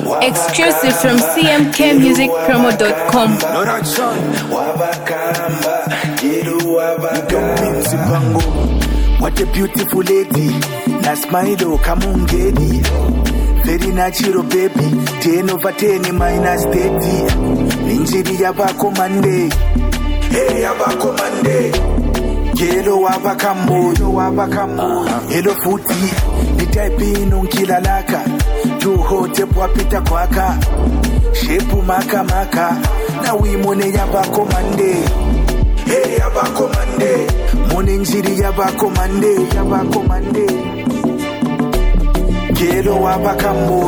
Exclusive from cmkmusicpromo.com. What a beautiful lady. Na smile kamungedi. Very natural baby. 10 over 10 minus 30. Ninjiri yabako Monday. Hey yabako Monday. Yelo wabakambo. Hello futi. Nitaipi nunkila laka. Tuhote pwapita kwaka. Shepu maka. Na wimone yabako Monday. Hey yabako Monday. Mone njiri yabako Monday. Kelo wabakambo.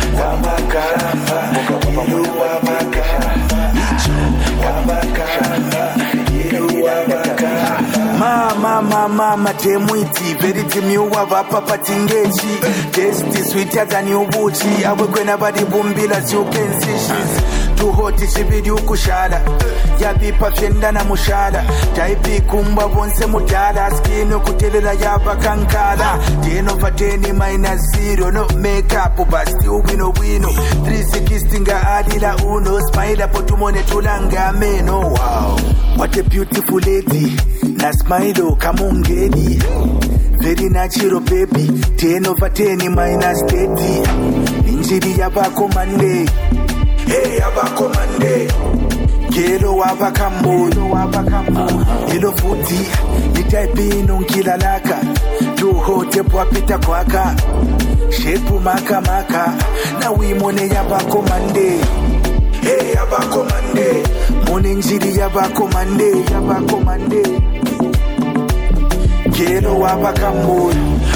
Mama temwiti very timiwa vapa tingechi tasty sweeter than you buchi awe kwena badi bumbila you can see she's too hot chibidi ukushala yabipa fyenda na mushala taipi kumba bonse mutala skin ukutelela yaba kankala 10 over 10 minus 0 no makeup basti wino 360 nga adila uno smile potumone tulanga meno. Wow, what a beautiful lady. Na smile kamungedi. Very natural baby. 10 over 10 minus 30. Ninjiri yabako Monday. Hey yabako Monday. Kelo wabakambo. Hello futi. Nitaipi nunkila laka. Tuhote pwapita kwaka. Shepu maka. Na wimone yabako Monday. Hey yabako Monday. Mone njiri yabako Monday. Kelo wabakambo.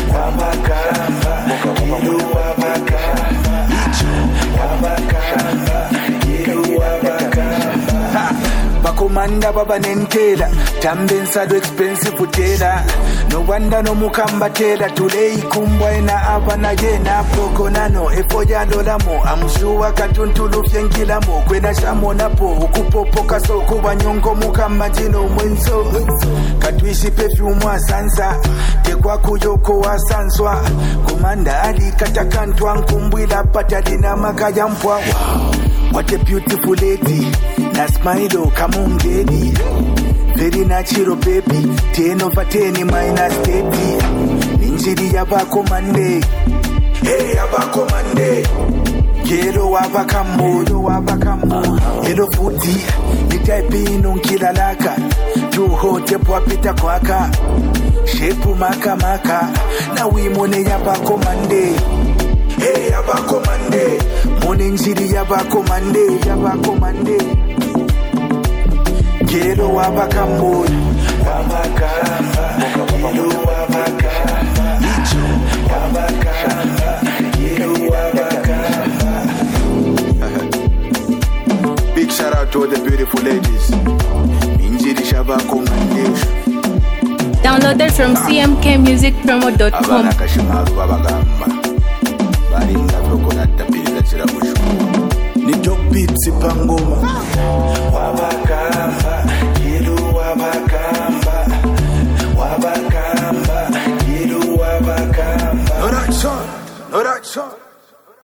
Bakomanda baba nentela tambensa do expensive utela no wanda no mukamba tela tulei kumbwa ena abana yena prokonano efoja dolamo amshuwa katuntulu fyengilamo kwena shamo napo ukupopoka so kuba nyongo mukamba jino mwenso katwishi perfume asansa tekwa kujoko asanswa komanda ali katakantwa nkumbwila patadina makaya mpwa. Wow, what a beautiful lady. Na smile kamungedi. Very natural baby. 10 over 10 minus 30. Ninjiri yabako Monday. Hey yabako Monday. Kelo wabakambo. Hello futi. Nitaipi nunkila laka. Tuhote pwapita kwaka. Shepu maka. Na wimone yabako Monday. Hey yabako Monday. Mone njiri yabako Monday. Kelo wabakambo. Big shout out to all the beautiful ladies. Injiri shabako Monday. Downloaded from cmkmusicpromo.com. Ni dog beats ipangoma. Wabakamba, kilu wabakamba. Kilu wabakamba. No that son.